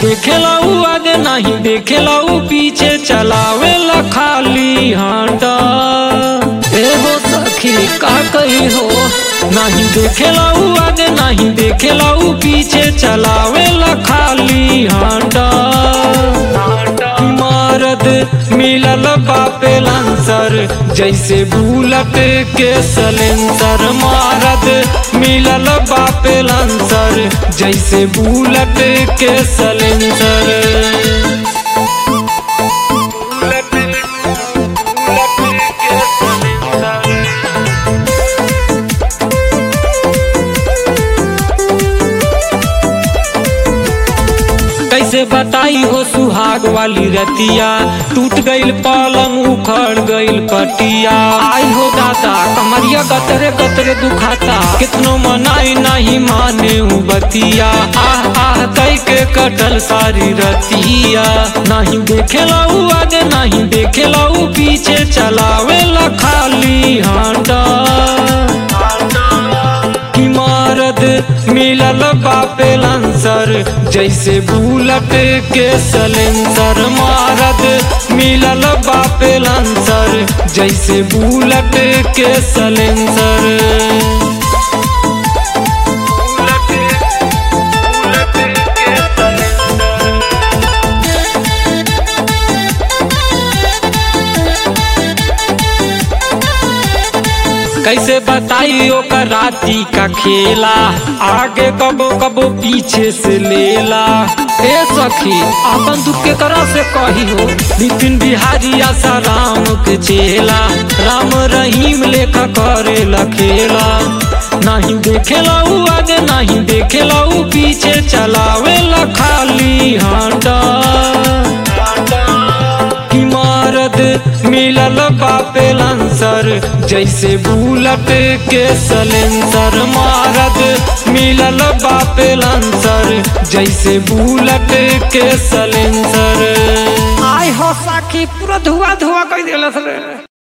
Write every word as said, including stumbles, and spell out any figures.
देखेला उ आगे नहीं देखेला उ पीछे चलावेला खाली हांडा। ए हो सखी का कही हो, नहीं देखेला उ आगे नहीं देखेला उ पीछे चलावेला खाली हांडा। मरद मिलल बापे लांसर जैसे बुलेट के सलेंसर। मरद मिलल बापे लांसर जैसे बुलेट के सलेंसर। कैसे बताई हो सुहाग वाली रतिया, टूट गईल पलंग उखड़ गईल पटिया। आई हो दादा कमरिया गतरे गतरे दुखाता, कितनो मनाई नहीं माने उ बतिया। आह आह कई के कटल सारी रतिया, नहीं देखेला उ आगे नहीं देखेला उ पीछे चलावेला खाली हांडा। मरद मिलल बापे लांसर जैसे बुलेट के सलेंसर। मरद मिलल बापे लांसर जैसे बुलेट के सलेंसर। कैसे बताई ओकर राती का खेला, आगे कबो कबो पीछे से लेला। ए सखी अपन दुख के करा से कही हो, नितिन बिहारी आशा राम के चेला। राम रहीम लेखा करे लखेला, नहीं देखेला उ आगे नहीं देखेला उ पीछे चलावेला खाली हांडा। मरद मिलल बापे लांसर जैसे बुलेट के सलेंसर। मरद मिलल बापे लांसर जैसे बुलेट के सलेंसर। आई हो साखी पूरा धुआ धुआ कर दिलस रे।